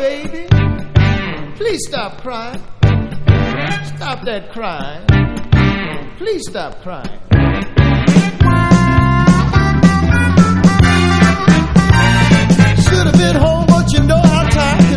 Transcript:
baby, please stop crying. Stop that crying. Please stop crying. Should have been home, but you know how tired